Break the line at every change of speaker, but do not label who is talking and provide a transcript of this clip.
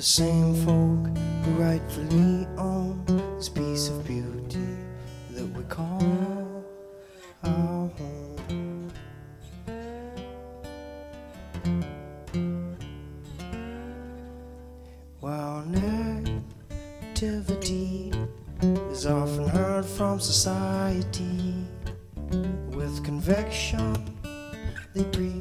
the same folk who rightfully own this piece of beauty that we call our home. While negativity is often heard from society, with conviction they preach